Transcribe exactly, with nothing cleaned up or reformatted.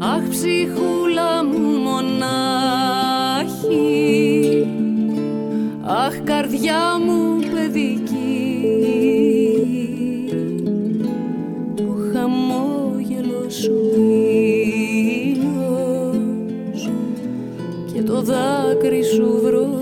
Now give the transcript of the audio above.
Αχ, ψυχούλα μου μονάχη, αχ, καρδιά μου παιδική, το χαμόγελο σου ήλιος και το δάκρυ σου βρω.